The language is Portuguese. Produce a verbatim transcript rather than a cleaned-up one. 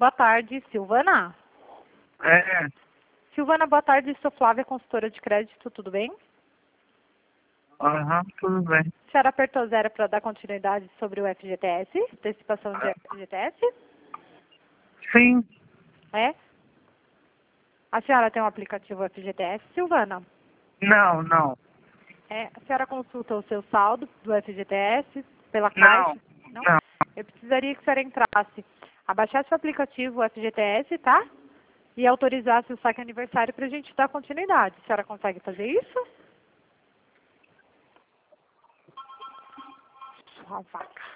Boa tarde, Silvana. É, Silvana, boa tarde. Sou Flávia, consultora de crédito. Tudo bem? aham, tudo bem. A senhora apertou zero para dar continuidade sobre o F G T S, antecipação de F G T S? Sim, É? A senhora tem um aplicativo F G T S, Silvana? não, não, É, a senhora consulta o seu saldo do F G T S pela não, Caixa? Não? não. Eu precisaria que a senhora entrasse, abaixasse o aplicativo F G T S, tá? E autorizasse o saque aniversário para a gente dar continuidade. A senhora consegue fazer isso? Sua vaca.